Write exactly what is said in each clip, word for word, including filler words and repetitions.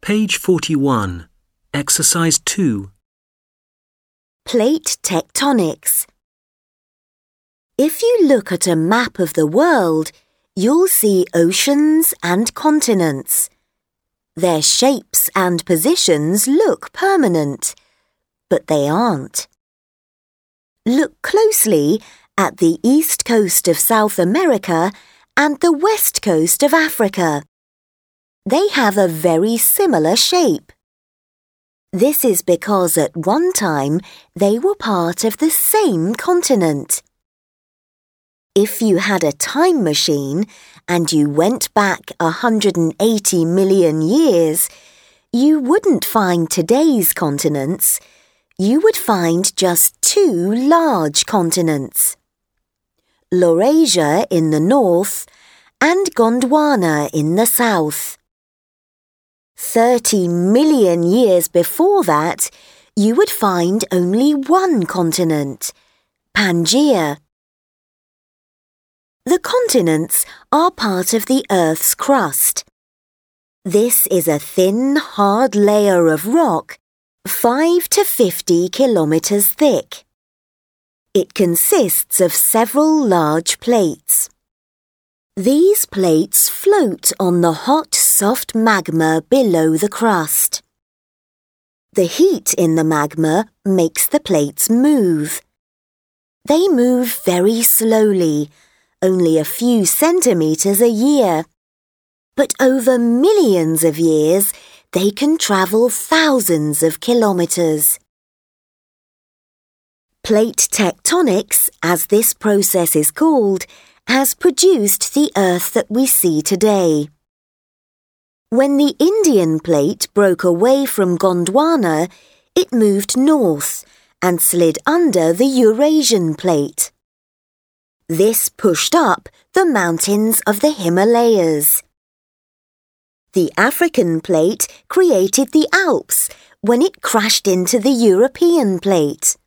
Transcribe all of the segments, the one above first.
Page forty-one, Exercise two. Plate tectonics. If you look at a map of the world, you'll see oceans and continents. Their shapes and positions look permanent, but they aren't. Look closely at the east coast of South America and the west coast of Africa. They have a very similar shape. This is because at one time they were part of the same continent. If you had a time machine and you went back one hundred eighty million years, you wouldn't find today's continents. You would find just two large continents: Laurasia in the north and Gondwana in the south. Thirty million years before that, you would find only one continent, Pangaea. The continents are part of the Earth's crust. This is a thin, hard layer of rock, five to fifty kilometers thick. It consists of several large plates. These plates float on the hot, soft magma below the crust. The heat in the magma makes the plates move. They move very slowly, only a few centimeters a year. But over millions of years, they can travel thousands of kilometers. Plate tectonics, as this process is called, has produced the Earth that we see today. When the Indian plate broke away from Gondwana, it moved north and slid under the Eurasian plate. This pushed up the mountains of the Himalayas. The African plate created the Alps when it crashed into the European plate.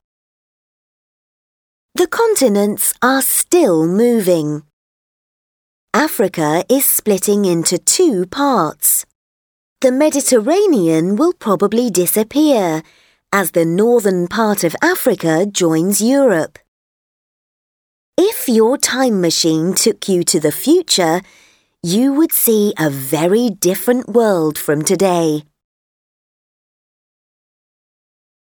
The continents are still moving. Africa is splitting into two parts. The Mediterranean will probably disappear as the northern part of Africa joins Europe. If your time machine took you to the future, you would see a very different world from today.